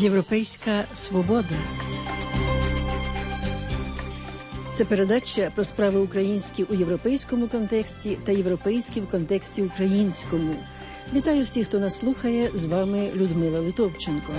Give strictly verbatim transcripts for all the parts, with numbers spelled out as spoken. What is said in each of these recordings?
Європейська свобода. Це передача про справи українські у європейському контексті та європейські в контексті українському. Вітаю всіх, хто нас слухає. З вами Людмила Литовченко.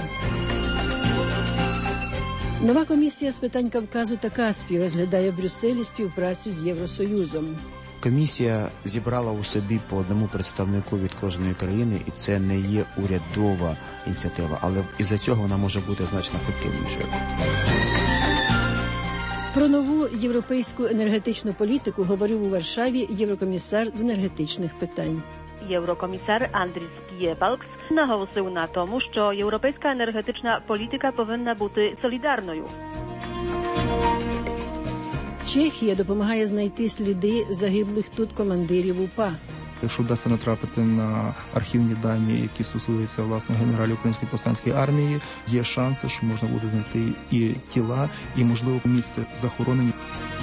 Нова комісія з питань Кавказу та Каспію розглядає в Брюсселі співпрацю з Євросоюзом. Комісія зібрала у собі по одному представнику від кожної країни, і це не є урядова ініціатива, але із-за цього вона може бути значно ефективнішою. Про нову європейську енергетичну політику говорив у Варшаві єврокомісар з енергетичних питань. Єврокомісар Андріс Пієбалкс наголосив на тому, що європейська енергетична політика повинна бути солідарною. Чехія допомагає знайти сліди загиблих тут командирів УПА. Якщо вдасться натрапити на архівні дані, які стосуються, власне, генералів Української повстанської армії, є шанси, що можна буде знайти і тіла, і, можливо, місце захоронення.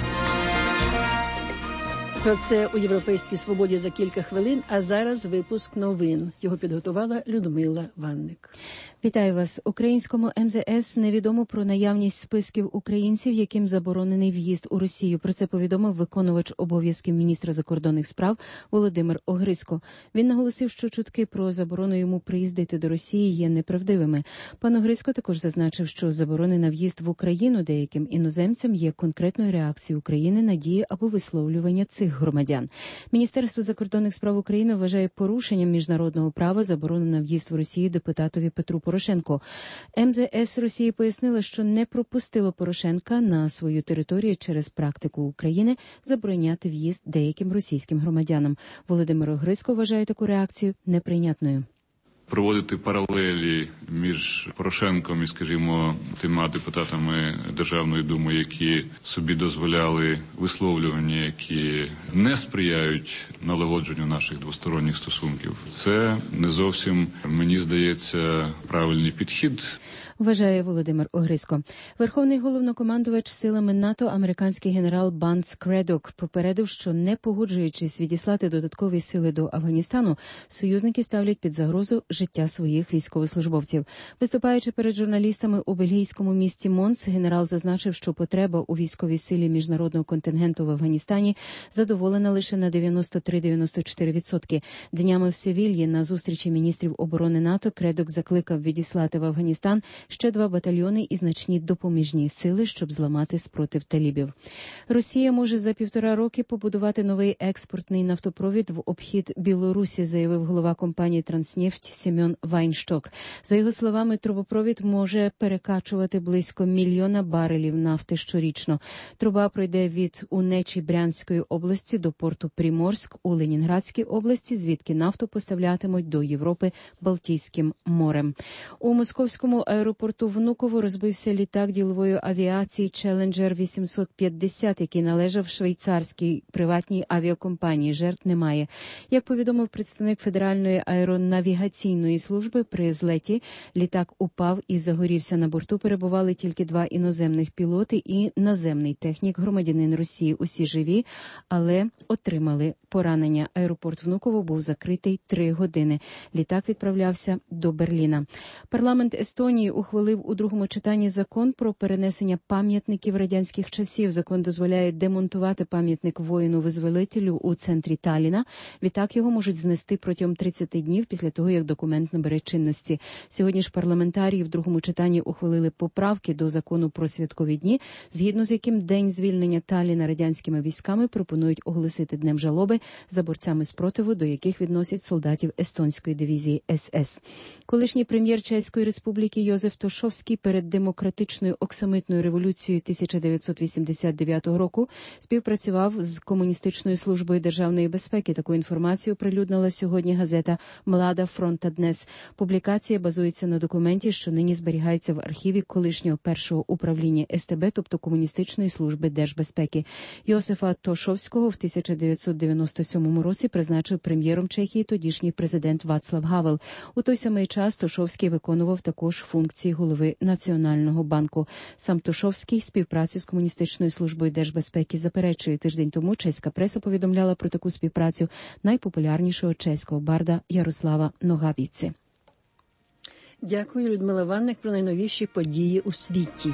Про це у «Європейській свободі» за кілька хвилин, а зараз випуск новин. Його підготувала Людмила Ванник. Вітаю вас. Українському ем зе ес невідомо про наявність списків українців, яким заборонений в'їзд у Росію. Про це повідомив виконувач обов'язків міністра закордонних справ Володимир Огризько. Він наголосив, що чутки про заборону йому приїздити до Росії є неправдивими. Пан Огризько також зазначив, що заборони на в'їзд в Україну деяким іноземцям є конкретною реакцією України на дії або висловлювання цих громадян. Міністерство закордонних справ України вважає порушенням міжнародного права заборону на в'їзд в Росію депутатові Петру Порошенко. ем зе ес Росії пояснила, що не пропустило Порошенка на свою територію через практику України забороняти в'їзд деяким російським громадянам. Володимир Огризько вважає таку реакцію неприйнятною. Проводити паралелі між Порошенком і, скажімо, тима депутатами Державної думи, які собі дозволяли висловлювання, які не сприяють налагодженню наших двосторонніх стосунків, це не зовсім, мені здається, правильний підхід. Вважає Володимир Огризько. Верховний головнокомандувач силами НАТО, американський генерал Банс Кредок, попередив, що не погоджуючись відіслати додаткові сили до Афганістану, союзники ставлять під загрозу життя своїх військовослужбовців. Виступаючи перед журналістами у бельгійському місті Монс, генерал зазначив, що потреба у військовій силі міжнародного контингенту в Афганістані задоволена лише на дев'яносто три - дев'яносто чотири відсотки. Днями в Севільї на зустрічі міністрів оборони НАТО Кредок закликав відіслати в Афганістан ще два батальйони і значні допоміжні сили, щоб зламати спротив талібів. Росія може за півтора роки побудувати новий експортний нафтопровід в обхід Білорусі, заявив голова компанії «Транснефть» Семен Вайншток. За його словами, трубопровід може перекачувати близько мільйона барелів нафти щорічно. Труба пройде від Унечі Брянської області до порту Приморськ у Ленінградській області, звідки нафту поставлятимуть до Європи Балтійським морем. У московському аеропорту Порту Внуково розбився літак ділової авіації «Челенджер вісімсот п'ятдесят», який належав швейцарській приватній авіакомпанії. Жертв немає. Як повідомив представник Федеральної аеронавігаційної служби, при злеті літак упав і загорівся. На борту перебували тільки два іноземних пілоти і наземний технік, громадянин Росії. Усі живі, але отримали поранення. Аеропорт Внуково був закритий три години. Літак відправлявся до Берліна. Парламент Естонії ухвалив у другому читанні закон про перенесення пам'ятників радянських часів. Закон дозволяє демонтувати пам'ятник воїну-визволителю у центрі Талліна. Відтак його можуть знести протягом тридцяти днів після того, як документ набере чинності. Сьогодні ж парламентарії в другому читанні ухвалили поправки до закону про святкові дні, згідно з яким день звільнення Талліна радянськими військами пропонують оголосити днем жалоби за борцями спротиву, до яких відносять солдатів естонської дивізії ес ес. Колишній прем'єр Чеської республіки Йозеф Тошовський перед демократичною оксамитною революцією тисяча дев'ятсот вісімдесят дев'ятого року співпрацював з Комуністичною службою державної безпеки. Таку інформацію оприлюднила сьогодні газета «Млада Фронта Днес». Публікація базується на документі, що нині зберігається в архіві колишнього першого управління ес те бе, тобто Комуністичної служби держбезпеки. Йосифа Тошовського в тисяча дев'ятсот дев'яносто сьомому році призначив прем'єром Чехії тодішній президент Вацлав Гавел. У той самий час Тошовський виконував також функції голови Національного банку. Сам Тошовський співпрацю з Комуністичною службою держбезпеки заперечує. Тиждень тому чеська преса повідомляла про таку співпрацю найпопулярнішого чеського барда Ярослава Ногавіці. Дякую, Людмила Ванник, про найновіші події у світі.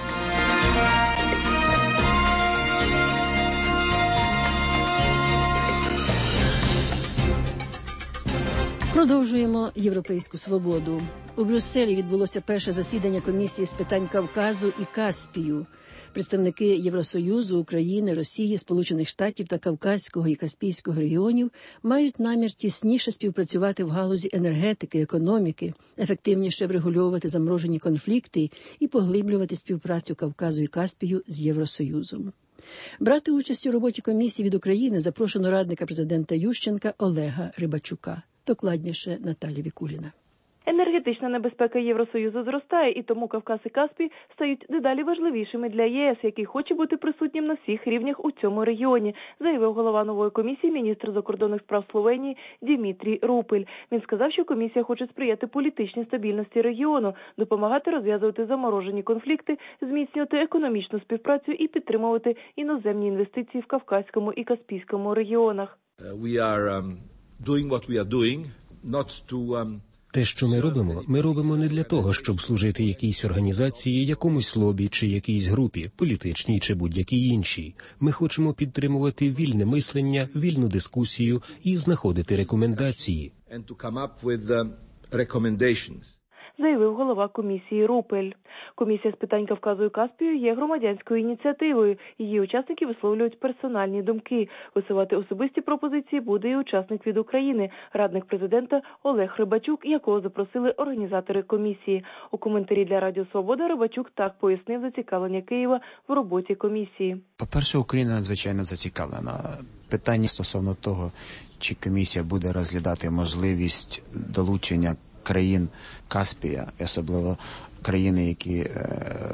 Продовжуємо європейську свободу. У Брюсселі відбулося перше засідання комісії з питань Кавказу і Каспію. Представники Євросоюзу, України, Росії, Сполучених Штатів та Кавказького і Каспійського регіонів мають намір тісніше співпрацювати в галузі енергетики, економіки, ефективніше врегульовувати заморожені конфлікти і поглиблювати співпрацю Кавказу і Каспію з Євросоюзом. Брати участь у роботі комісії від України запрошено радника президента Ющенка Олега Рибачука. Докладніше Наталія Вікуліна. Енергетична небезпека Євросоюзу зростає, і тому Кавказ і Каспій стають дедалі важливішими для ЄС, який хоче бути присутнім на всіх рівнях у цьому регіоні, заявив голова нової комісії, міністр закордонних справ Словенії Дімітрій Рупель. Він сказав, що комісія хоче сприяти політичній стабільності регіону, допомагати розв'язувати заморожені конфлікти, зміцнювати економічну співпрацю і підтримувати іноземні інвестиції в Кавказькому і Каспійському регіонах. We are um, doing what we are doing, not to um... Те, що ми робимо, ми робимо не для того, щоб служити якійсь організації, якомусь лобі чи якійсь групі, політичній чи будь-якій іншій. Ми хочемо підтримувати вільне мислення, вільну дискусію і знаходити рекомендації. And to come up with, uh, recommendations. Заявив голова комісії Рупель. Комісія з питань Кавказу і Каспію є громадянською ініціативою. Її учасники висловлюють персональні думки. Висувати особисті пропозиції буде і учасник від України, радник президента Олег Рибачук, якого запросили організатори комісії. У коментарі для Радіо Свобода Рибачук так пояснив зацікавлення Києва в роботі комісії. По-перше, Україна надзвичайно зацікавлена. Питання стосовно того, чи комісія буде розглядати можливість долучення країн Каспія, особливо країни, які е,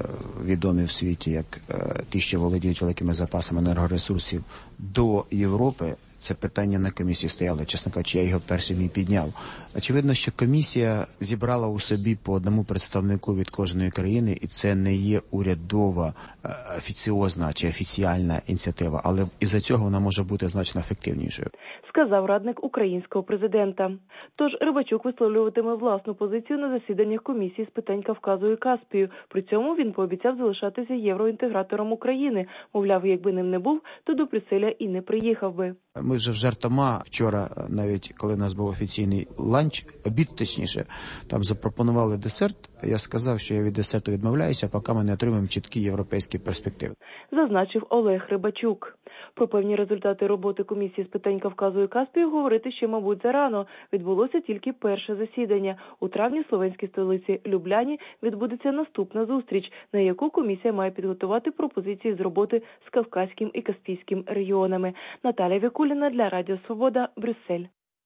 відомі в світі як е, ті, що володіють великими запасами енергоресурсів, до Європи. Це питання на комісії стояло, чесно кажучи, я його першим і підняв. Очевидно, що комісія зібрала у собі по одному представнику від кожної країни, і це не є урядова, офіціозна чи офіціальна ініціатива, але із-за цього вона може бути значно ефективнішою. Сказав радник українського президента. Тож Рибачук висловлюватиме власну позицію на засіданнях комісії з питань Кавказу і Каспію. При цьому він пообіцяв залишатися євроінтегратором України. Мовляв, якби ним не був, то до Брюсселя і не приїхав би. Ми вже жартома вчора, навіть коли у нас був офіційний ланч, обід точніше, там запропонували десерт. Я сказав, що я від десерту відмовляюся, поки ми не отримаємо чіткі європейські перспективи. Зазначив Олег Рибачук. Про певні результати роботи комісії з питань Кавказу і Каспію говорити ще, мабуть, зарано. Відбулося тільки перше засідання. У травні в словенській столиці Любляні відбудеться наступна зустріч, на яку комісія має підготувати пропозиції з роботи з Кавказьким і Каспійським регіонами. Наталія Вікуліна для Радіо Свобода, Брюссель.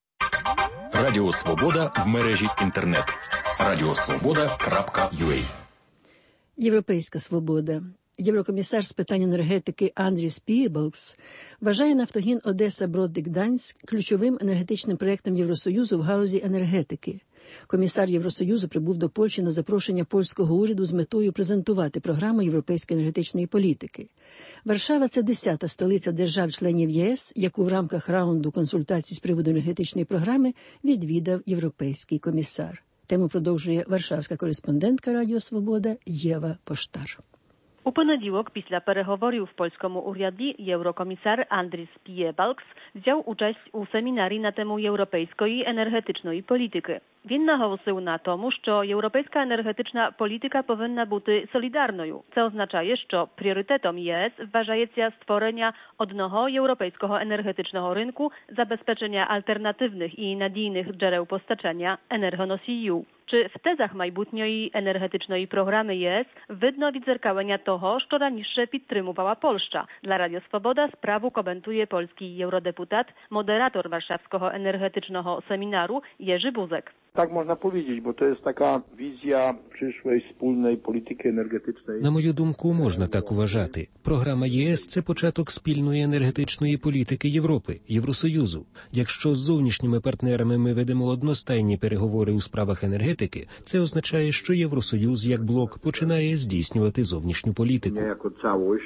Радіо Свобода в мережі інтернет. радіосвобода крапка ю а. Європейська свобода. Єврокомісар з питань енергетики Андріс Пієбалкс вважає Нафтогін Одеса-Брод-Гданськ ключовим енергетичним проєктом Євросоюзу в галузі енергетики. Комісар Євросоюзу прибув до Польщі на запрошення польського уряду з метою презентувати програму європейської енергетичної політики. Варшава – це десята столиця держав-членів ЄС, яку в рамках раунду консультацій з приводу енергетичної програми відвідав європейський комісар. Тему продовжує варшавська кореспондентка Радіо Свобода Єва Поштар. У понеділок, після переговорів в польському уряді, єврокомісар Андріс Piebalgs взяв участь у семінарі на тему європейської енергетичної політики. Він наголосив на тому, що європейська енергетична політика повинна бути солідарною. Це означає, що пріоритетом ЄС вважається створення одного європейського енергетичного ринку, забезпечення альтернативних і надійних джерел постачання енергоносіїв. Czy w tezach майбутньої енергетичної програми ЄС видно відзеркалення того, що раніше підтримувала Польща? Dla Radio Swoboda sprawę komentuje polski eurodeputат, moderator warszawskiego energetycznego seminaru Jerzy Buzek. Tak można powiedzieć, bo to jest taka wizja przyszłej wspólnej polityki energetycznej. На мою думку, можна так вважати. Програма ЄС – це початок спільної енергетичної політики Європи, Євросоюзу. Якщо з зовнішніми партнерами ми ведемо одностайні переговори у справах енергетики, це означає, що Євросоюз як блок починає здійснювати зовнішню політику. Як całość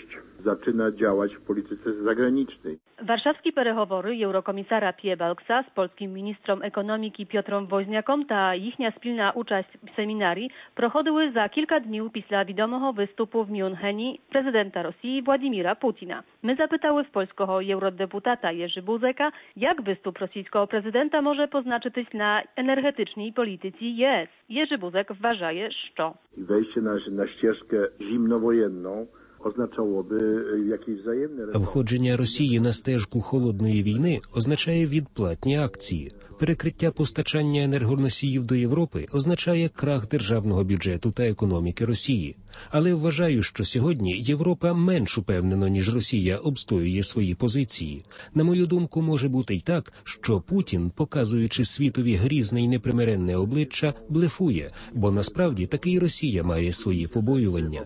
zaczyna działać w polityce zagranicznej. Warszawskie переговори Єврокомісара Piebalgsa z polskim ministrom ekonomiki Piotrом Woźniakom та їхня спільна участь в семінарі проходили за кілька днів після відомого виступу в Мюнхені президента Росії Владимира Путіна. Ми запитали в польського євродепутата Jerzy Buzeka, як виступ російського президента може позначитись на енергетичній політиці ЄС. Jerzy Buzek вважає, що Wejście na, na ścieżkę zimnowojenną означало якісь взаємні... Входження Росії на стежку холодної війни означає відплатні акції. Перекриття постачання енергоносіїв до Європи означає крах державного бюджету та економіки Росії. Але вважаю, що сьогодні Європа менш упевнено, ніж Росія, обстоює свої позиції. На мою думку, може бути й так, що Путін, показуючи світові грізне й непримиренне обличчя, блефує, бо насправді таки й Росія має свої побоювання.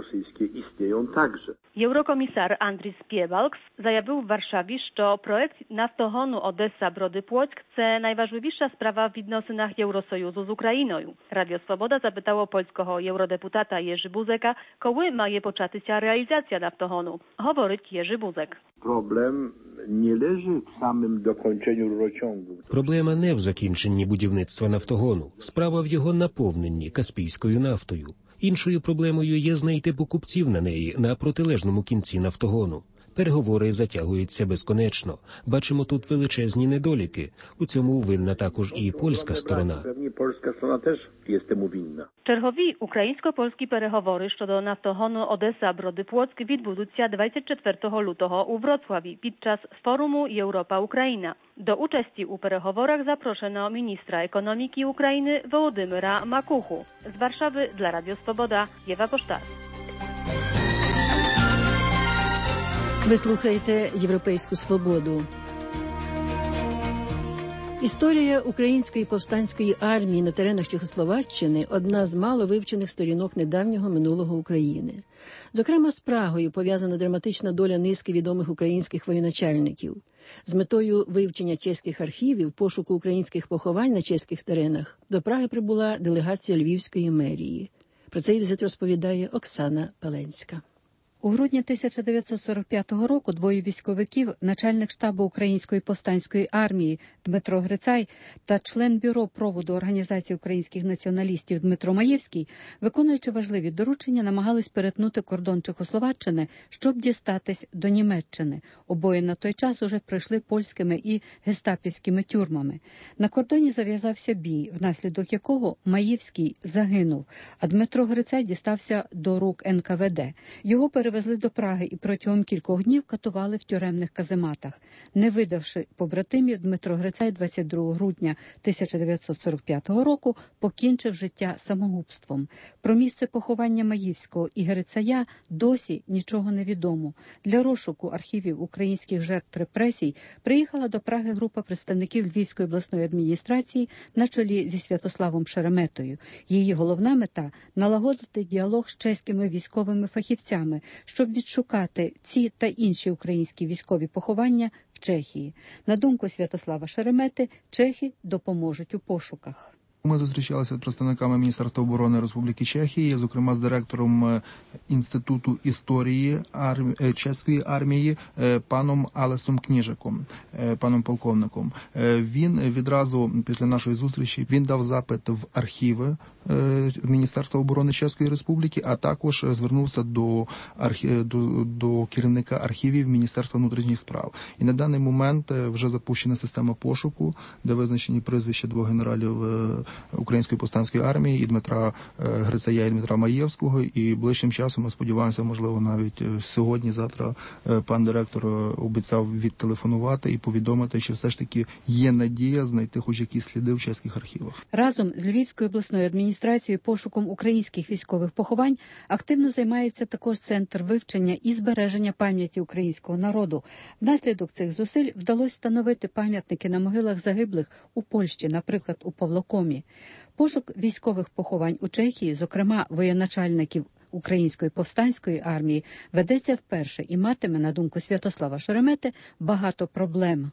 Єврокомісар Андріс Piebalgs заявив в Варшаві, що проект нафтогону Одеса-Броди-Пłock – це найважливіша справа в відносинах Євросоюзу з Україною. Радіо Свобода запитало польського євродепутата Jerzy Buzeka, коли має початися реалізація нафтогону. Говорить Jerzy Buzek. Проблем не лежить в самому доконченню рурociągu. Проблема не в закінченні будівництва нафтогону. Справа в його наповненні Каспійською нафтою. Іншою проблемою є знайти покупців на неї на протилежному кінці нафтогону. Переговори затягуються безконечно. Бачимо тут величезні недоліки. У цьому винна також і польська сторона. Чергові українсько-польські переговори щодо нафтогону Одеса-Броди-Пłock відбудуться двадцять четвертого лютого у Wrocławiu під час форуму Європа-Україна. До участі у переговорах запрошено міністра економіки України Wołodymyra Makuchu. З Варшави для Радіо Свобода Єва Поштар. Ви слухаєте «Європейську свободу». Історія Української повстанської армії на теренах Чехословаччини – одна з мало вивчених сторінок недавнього минулого України. Зокрема, з Прагою пов'язана драматична доля низки відомих українських воєначальників. З метою вивчення чеських архівів, пошуку українських поховань на чеських теренах до Праги прибула делегація Львівської мерії. Про цей візит розповідає Оксана Пеленська. У грудні тисяча дев'ятсот сорок п'ятого року двоє військовиків, начальник штабу Української повстанської армії Дмитро Грицай та член бюро проводу Організації українських націоналістів Дмитро Маєвський, виконуючи важливі доручення, намагались перетнути кордон Чехословаччини, щоб дістатись до Німеччини. Обоє на той час уже прийшли польськими і гестапівськими тюрмами. На кордоні зав'язався бій, внаслідок якого Маєвський загинув, а Дмитро Грицай дістався до рук ен ка ве де. Його перевезли до Праги і протягом кількох днів катували в тюремних казематах. Не видавши побратимів, Дмитро Грицай двадцять другого грудня тисяча дев'ятсот сорок п'ятого року покінчив життя самогубством. Про місце поховання Маєвського і Грицая досі нічого не відомо. Для розшуку архівів українських жертв репресій приїхала до Праги група представників Львівської обласної адміністрації на чолі зі Святославом Шереметою. Її головна мета – налагодити діалог з чеськими військовими фахівцями, щоб відшукати ці та інші українські військові поховання в Чехії. На думку Святослава Шеремети, чехи допоможуть у пошуках. Ми зустрічалися з представниками Міністерства оборони Республіки Чехії, зокрема з директором Інституту історії армії, чеської армії паном Алесом Кніжаком, паном полковником. Він відразу після нашої зустрічі він дав запит в архіви Міністерства оборони Чеської Республіки, а також звернувся до, архі... до, до керівника архівів Міністерства внутрішніх справ. І на даний момент вже запущена система пошуку, де визначені прізвища двох генералів Української повстанської армії, і Дмитра Грицая, і Дмитра Маєвського, і ближчим часом, ми сподіваємося, можливо, навіть сьогодні-завтра пан директор обіцяв відтелефонувати і повідомити, що все ж таки є надія знайти хоч якісь сліди в чеських архівах. Разом з Львівською обласною адміністрацією пошуком українських військових поховань активно займається також Центр вивчення і збереження пам'яті українського народу. Внаслідок цих зусиль вдалося встановити пам'ятники на могилах загиблих у Польщі, наприклад, у Павлокомі. Пошук військових поховань у Чехії, зокрема воєначальників Української повстанської армії, ведеться вперше і матиме, на думку Святослава Шеремети, багато проблем.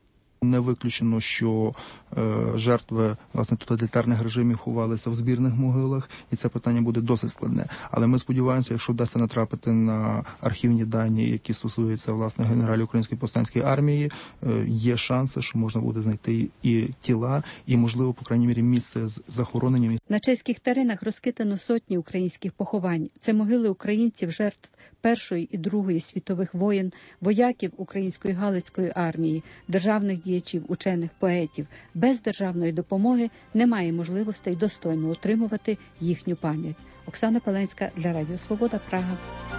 Не виключено, що е, жертви, власне, тоталітарних режимів ховалися в збірних могилах, і це питання буде досить складне. Але ми сподіваємося, якщо вдасться натрапити на архівні дані, які стосуються, власне, генералів Української повстанської армії, е, є шанси, що можна буде знайти і тіла, і, можливо, по крайній мірі, місце з захороненням. На чеських теренах розкидано сотні українських поховань. Це могили українців, жертв Першої і Другої світових воєн, вояків Української Галицької армії, державних діячів, учених, поетів. Без державної допомоги немає можливостей достойно утримувати їхню пам'ять. Оксана Паленська для Радіо Свобода, Прага.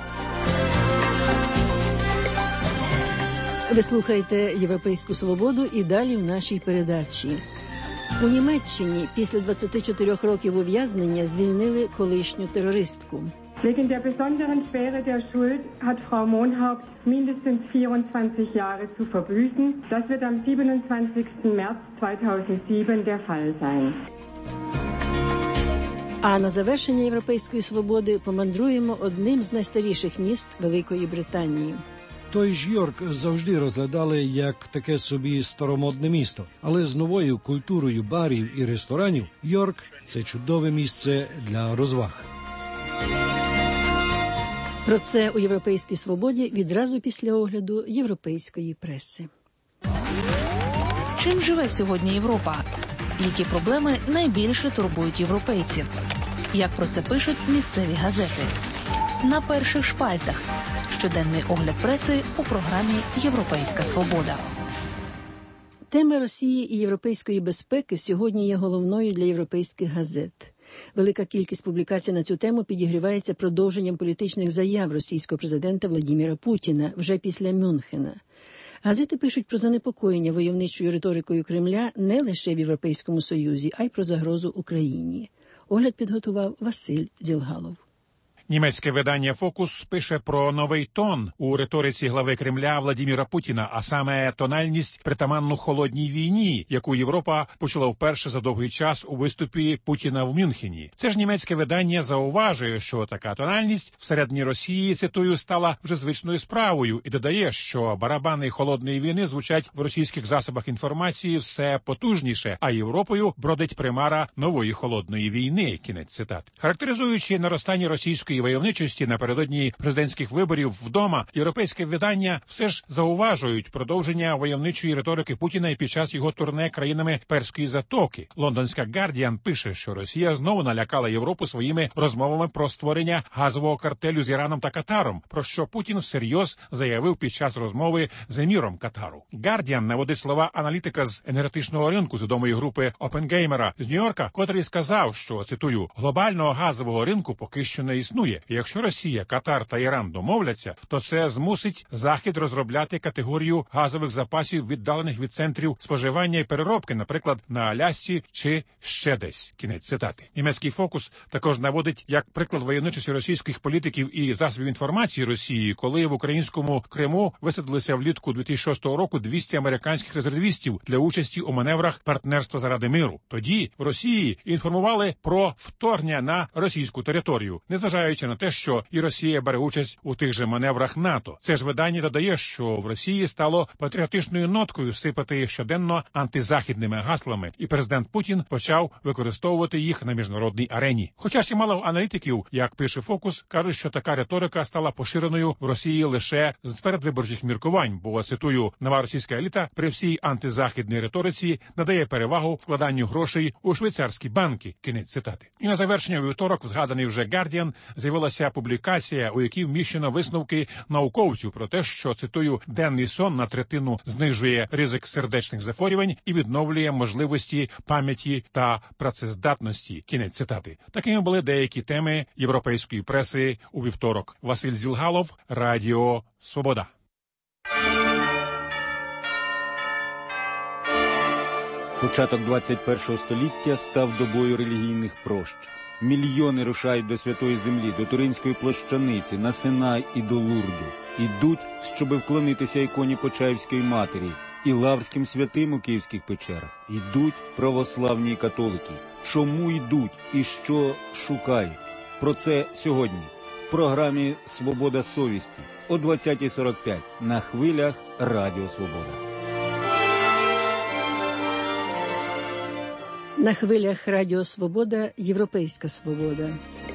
Ви слухаєте «Європейську свободу» і далі в нашій передачі. У Німеччині після двадцяти чотирьох років ув'язнення звільнили колишню терористку. Wegen der besonderen Schwere der Schuld hat Frau Mohnhaupt mindestens vierundzwanzig Jahre zu verbüßen. Das wird am siebenundzwanzigsten März zweitausendsieben der Fall sein. А на завершення «Європейської свободи» помандруємо одним з найстаріших міст Великої Британії. Той ж Йорк завжди розглядали як таке собі старомодне місто. Але з новою культурою барів і ресторанів Йорк – це чудове місце для розваг. Про це у «Європейській свободі» відразу після огляду європейської преси. Чим живе сьогодні Європа? Які проблеми найбільше турбують європейців? Як про це пишуть місцеві газети? На перших шпальтах. Щоденний огляд преси у програмі «Європейська свобода». Тема Росії і європейської безпеки сьогодні є головною для європейських газет. Велика кількість публікацій на цю тему підігрівається продовженням політичних заяв російського президента Владіміра Путіна вже після Мюнхена. Газети пишуть про занепокоєння войовничою риторикою Кремля не лише в Європейському Союзі, а й про загрозу Україні. Огляд підготував Василь Дзілгалов. Німецьке видання «Фокус» пише про новий тон у риториці глави Кремля Владіміра Путіна, а саме тональність притаманну холодній війні, яку Європа почала вперше за довгий час у виступі Путіна в Мюнхені. Це ж німецьке видання зауважує, що така тональність всередині Росії, цитую, стала вже звичною справою і додає, що барабани холодної війни звучать в російських засобах інформації все потужніше, а Європою бродить примара нової холодної війни. Кінець цитат. Характеризуючи наростання російської войовничості напередодні президентських виборів вдома, європейське видання все ж зауважують продовження войовничої риторики Путіна і під час його турне країнами Перської затоки. Лондонська Гардіан пише, що Росія знову налякала Європу своїми розмовами про створення газового картелю з Іраном та Катаром, про що Путін всерйоз заявив під час розмови з еміром Катару. Гардіан наводить слова аналітика з енергетичного ринку з відомої групи Опенгеймера з Нью-Йорка, котрий сказав, що, цитую, глобального газового ринку поки що не існує. Якщо Росія, Катар та Іран домовляться, то це змусить Захід розробляти категорію газових запасів, віддалених від центрів споживання і переробки, наприклад, на Алясці чи ще десь. Кінець цитати. Німецький «Фокус» також наводить як приклад войовничості російських політиків і засобів інформації Росії, коли в українському Криму висадилися влітку дві тисячі шостого року двісті американських резервістів для участі у маневрах партнерства заради миру. Тоді в Росії інформували про вторгнення на російську територію, незважаючи на те, що і Росія бере участь у тих же маневрах НАТО. Це ж видання додає, що в Росії стало патріотичною ноткою сипати щоденно антизахідними гаслами, і президент Путін почав використовувати їх на міжнародній арені. Хоча чимало аналітиків, як пише «Фокус», кажуть, що така риторика стала поширеною в Росії лише з передвиборчих міркувань, бо, цитую, нова російська еліта при всій антизахідній риториці надає перевагу вкладанню грошей у швейцарські банки. Кінець цитати. І на завершення у вівторок, згаданий вже Гардіан, з'явилася публікація, у якій вміщено висновки науковців про те, що, цитую, денний сон на третину знижує ризик сердечних захворювань і відновлює можливості пам'яті та працездатності. Кінець цитати. Такими були деякі теми європейської преси у вівторок. Василь Зілгалов, Радіо Свобода. Початок двадцять першого століття став добою релігійних прощ. Мільйони рушають до Святої Землі, до Туринської площаниці, на Синай і до Лурду. Ідуть, щоби вклонитися іконі Почаївської матері і лаврським святим у київських печерах. Ідуть православні католики. Чому йдуть і що шукають? Про це сьогодні в програмі «Свобода совісті» о двадцятій сорок п'ять на хвилях Радіо Свобода. На хвилях Радіо Свобода «Європейська свобода».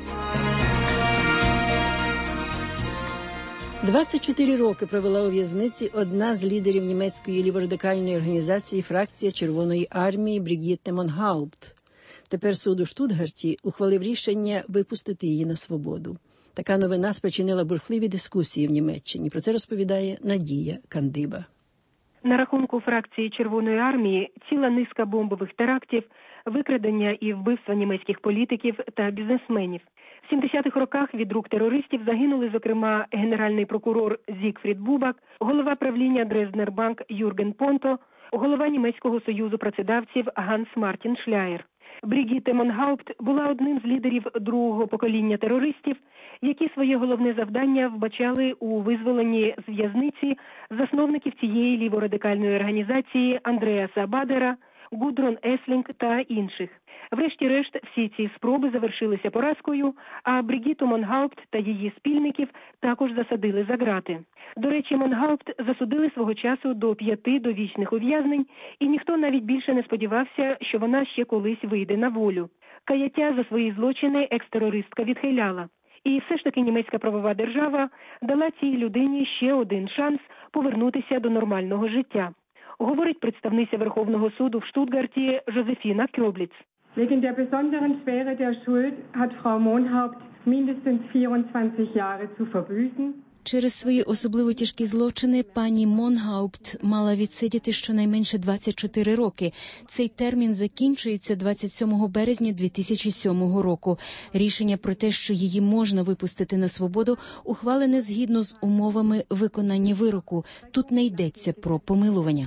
двадцять чотири роки провела у в'язниці одна з лідерів німецької ліворадикальної організації «Фракція Червоної армії» Брігітте Монгаупт. Тепер суд у Штутгарті ухвалив рішення випустити її на свободу. Така новина спричинила бурхливі дискусії в Німеччині. Про це розповідає Надія Кандиба. На рахунку фракції Червоної армії ціла низка бомбових терактів, викрадення і вбивства німецьких політиків та бізнесменів. В сімдесятих роках від рук терористів загинули, зокрема, генеральний прокурор Зігфрід Бубак, голова правління Дрезднербанк Юрген Понто, голова Німецького союзу працедавців Ганс Мартін Шляєр. Брігітте Монгаупт була одним з лідерів другого покоління терористів, які своє головне завдання вбачали у визволенні з в'язниці засновників цієї ліворадикальної організації Андреаса Бадера, Гудрун Еслінг та інших. Врешті-решт, всі ці спроби завершилися поразкою, а Брігітту Монгаупт та її спільників також засадили за ґрати. До речі, Монгаупт засудили свого часу до п'яти довічних ув'язнень, і ніхто навіть більше не сподівався, що вона ще колись вийде на волю. Каяття за свої злочини екс-терористка відхиляла. І все ж таки німецька правова держава дала цій людині ще один шанс повернутися до нормального життя. Говорить представниця Верховного суду в Штутгарті Жозефіна Кьобліц. Wegen der besonderen Schwere der Schuld hat Frau Monhaupt mindestens vierundzwanzig Jahre zu verbüßen. Через свої особливо тяжкі злочини пані Монгаупт мала відсидіти щонайменше двадцять чотири роки. Цей термін закінчується двадцять сьомого березня дві тисячі сьомого року. Рішення про те, що її можна випустити на свободу, ухвалене згідно з умовами виконання вироку. Тут не йдеться про помилування.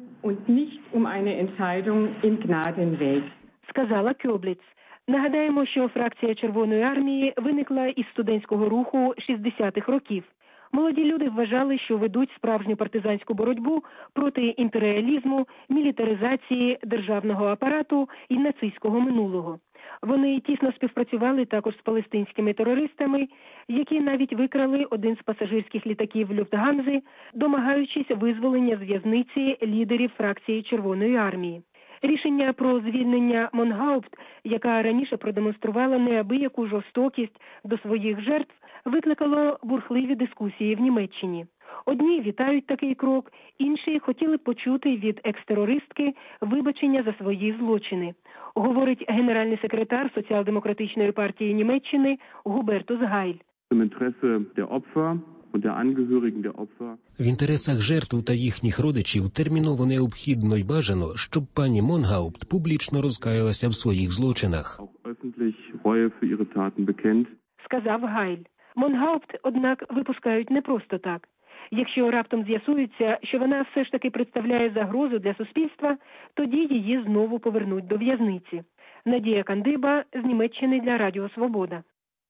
Сказала Кьобліц. Нагадаємо, що фракція Червоної армії виникла із студентського руху шістдесятих років. Молоді люди вважали, що ведуть справжню партизанську боротьбу проти імперіалізму, мілітаризації державного апарату і нацистського минулого. Вони тісно співпрацювали також з палестинськими терористами, які навіть викрали один з пасажирських літаків Люфтганзи, домагаючись визволення з в'язниці лідерів фракції Червоної армії. Рішення про звільнення Монгаупт, яка раніше продемонструвала неабияку жорстокість до своїх жертв, викликало бурхливі дискусії в Німеччині. Одні вітають такий крок, інші хотіли б почути від екс-терористки вибачення за свої злочини, говорить генеральний секретар Соціал-демократичної партії Німеччини Губертус Гайль. В інтересах жертв та їхніх родичів терміново необхідно й бажано, щоб пані Монгаупт публічно розкаялася в своїх злочинах. Сказав Гайль. Монгаупт, однак, випускають не просто так. Якщо раптом з'ясується, що вона все ж таки представляє загрозу для суспільства, тоді її знову повернуть до в'язниці. Надія Кандиба з Німеччини для Радіо Свобода.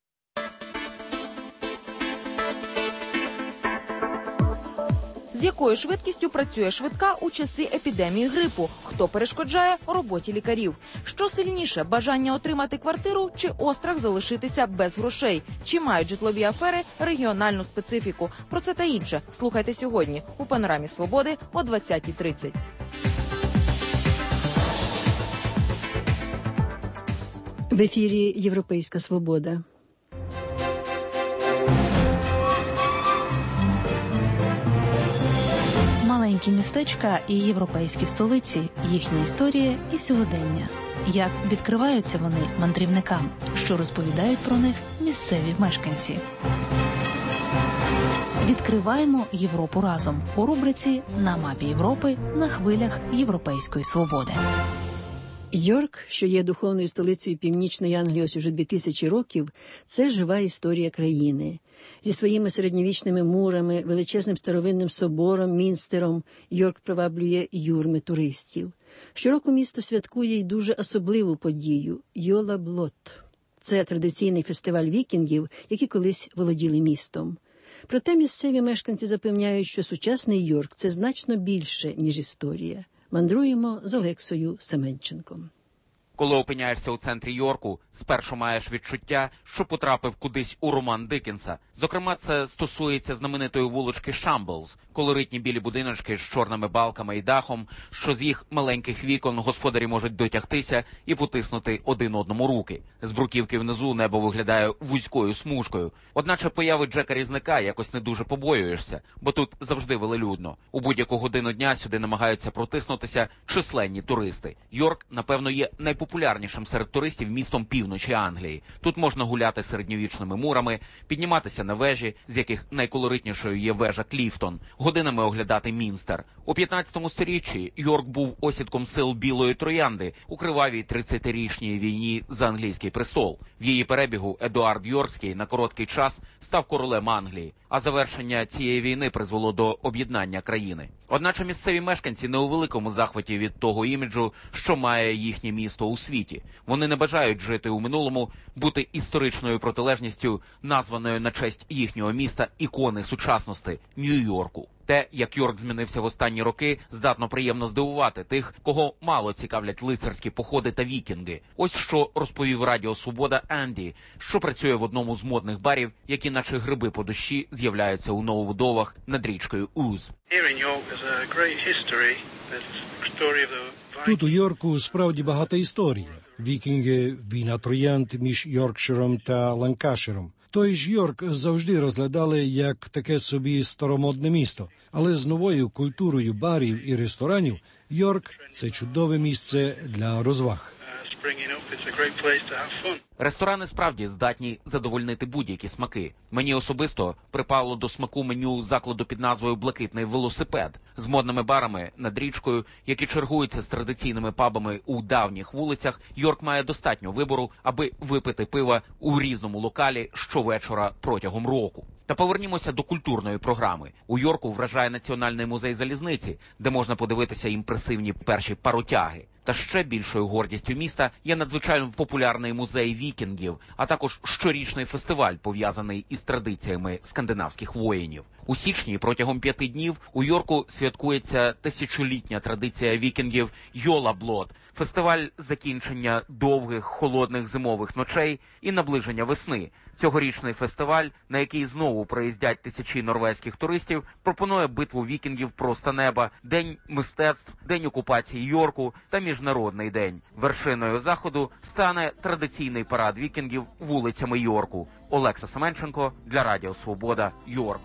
З якою швидкістю працює швидка у часи епідемії грипу? Хто перешкоджає роботі лікарів? Що сильніше – бажання отримати квартиру чи острах залишитися без грошей? Чи мають житлові афери регіональну специфіку? Про це та інше слухайте сьогодні у «Панорамі Свободи» о двадцятій тридцять. В ефірі «Європейська свобода». Маленькі містечка і європейські столиці, їхня історія і сьогодення. Як відкриваються вони мандрівникам, що розповідають про них місцеві мешканці. Відкриваємо Європу разом у рубриці «На мапі Європи» на хвилях Європейської свободи. Йорк, що є духовною столицею Північної Англії ось уже дві тисячі років, це жива історія країни. Зі своїми середньовічними мурами, величезним старовинним собором, Мінстером, Йорк приваблює юрми туристів. Щороку місто святкує й дуже особливу подію – Йола Блот. Це традиційний фестиваль вікінгів, які колись володіли містом. Проте місцеві мешканці запевняють, що сучасний Йорк – це значно більше, ніж історія. Мандруємо з Олексою Семенченком. Коли опиняєшся у центрі Йорку, спершу маєш відчуття, що потрапив кудись у роман Диккенса. Зокрема, це стосується знаменитої вулички Шамблз, колоритні білі будиночки з чорними балками і дахом, що з їх маленьких вікон господарі можуть дотягтися і потиснути один одному руки. З бруківки внизу небо виглядає вузькою смужкою. Одначе появи Джека Різника якось не дуже побоюєшся, бо тут завжди велелюдно. У будь-яку годину дня сюди намагаються протиснутися численні туристи. Йорк, напевно, є найпопулярнішим серед туристів містом півночі Англії. Тут можна гуляти середньовічними мурами, підніматися на вежі, з яких найколоритнішою є вежа Кліфтон, годинами оглядати Мінстер. У п'ятнадцятому сторіччі Йорк був осідком сил Білої Троянди у кривавій тридцятирічній війні за англійський престол. В її перебігу Едуард Йоркський на короткий час став королем Англії, а завершення цієї війни призвело до об'єднання країни. Одначе місцеві мешканці не у великому захваті від того іміджу, що має їхнє місто у світі. Вони не бажають жити у минулому, бути історичною протилежністю, названою на честь їхнього міста ікони сучасності – Нью-Йорку. Те, як Йорк змінився в останні роки, здатно приємно здивувати тих, кого мало цікавлять лицарські походи та вікінги. Ось що розповів Радіо Свобода Енді, що працює в одному з модних барів, які наче гриби по дощі з'являються у новобудовах над річкою Уз. Тут у Йорку справді багата історія. Вікінги, війна троянд між Йоркширом та Ланкаширом. Той ж Йорк завжди розглядали як таке собі старомодне місто. Але з новою культурою барів і ресторанів Йорк – це чудове місце для розваг. Ресторани справді здатні задовольнити будь-які смаки. Мені особисто припало до смаку меню закладу під назвою «Блакитний велосипед» з модними барами над річкою, які чергуються з традиційними пабами у давніх вулицях. Йорк має достатньо вибору, аби випити пива у різному локалі щовечора протягом року. Та повернімося до культурної програми. У Йорку вражає Національний музей залізниці, де можна подивитися імпресивні перші паротяги. Та ще більшою гордістю міста є надзвичайно популярний музей вікінгів, а також щорічний фестиваль, пов'язаний із традиціями скандинавських воїнів. У січні протягом п'яти днів у Йорку святкується тисячолітня традиція вікінгів Йолаблот – фестиваль закінчення довгих холодних зимових ночей і наближення весни. Цьогорічний фестиваль, на який знову приїздять тисячі норвезьких туристів, пропонує битву вікінгів просто неба, день мистецтв, день окупації Йорку та міжнародний день. Вершиною заходу стане традиційний парад вікінгів вулицями Йорку. Олекса Семенченко для Радіо Свобода, Йорк.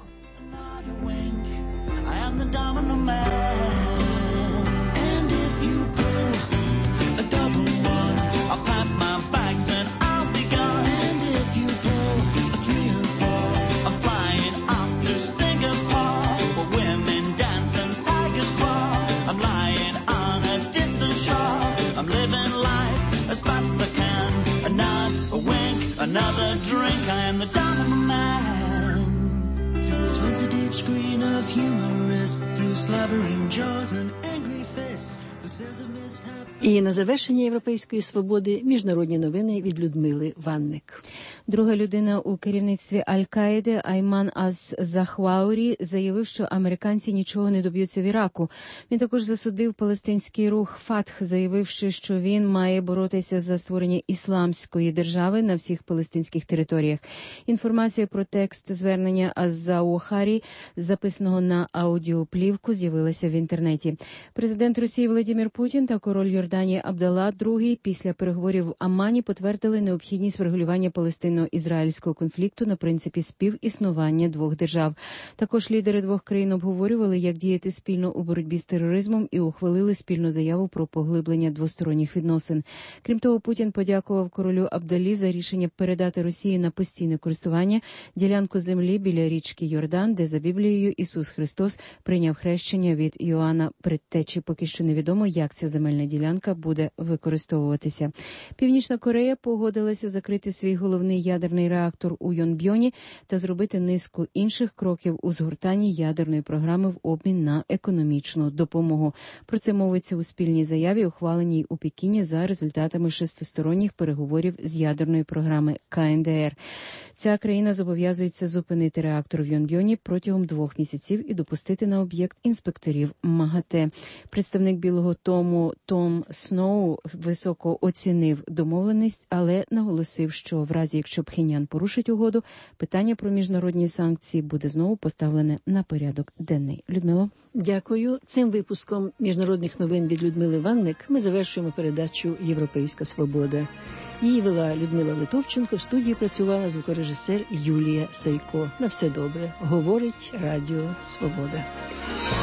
Another drink, I am the Domino Man. Through a twenty deep screen of humorists, through slobbering jaws and angry fists, through tales of mishap. І на завершення Європейської свободи міжнародні новини від Людмили Ванник. Друга людина у керівництві Аль-Каїди Айман аз-Захваурі заявив, що американці нічого не доб'ються в Іраку. Він також засудив палестинський рух Фатх, заявивши, що він має боротися за створення ісламської держави на всіх палестинських територіях. Інформація про текст звернення аз-Заухарі, записаного на аудіоплівку, з'явилася в інтернеті. Президент Росії Володимир Путін та король Йорданії Абдалла другий після переговорів в Аммані потвердили необхідність врегулювання палестино-ізраїльського конфлікту на принципі співіснування двох держав. Також лідери двох країн обговорювали, як діяти спільно у боротьбі з тероризмом і ухвалили спільну заяву про поглиблення двосторонніх відносин. Крім того, Путін подякував королю Абдаллі за рішення передати Росії на постійне користування ділянку землі біля річки Йордан, де за Біблією Ісус Христос прийняв хрещення від Іоанна Предтечі. Поки що невідомо, як ця земельна ділянка буде використовуватися. Північна Корея погодилася закрити свій головний ядерний реактор у Йонбйоні та зробити низку інших кроків у згортанні ядерної програми в обмін на економічну допомогу. Про це мовиться у спільній заяві, ухваленій у Пекіні за результатами шестисторонніх переговорів з ядерної програми Ка Ен Де Ер. Ця країна зобов'язується зупинити реактор в Йонбйоні протягом двох місяців і допустити на об'єкт інспекторів МАГАТЕ. Представник Білого тому Том Сноу високо оцінив домовленість, але наголосив, що в разі, якщо Пхеньян порушить угоду, питання про міжнародні санкції буде знову поставлене на порядок денний. Людмило? Дякую. Цим випуском міжнародних новин від Людмили Ванник ми завершуємо передачу «Європейська свобода». Її вела Людмила Литовченко, в студії працювала звукорежисер Юлія Сайко. На все добре. Говорить Радіо Свобода.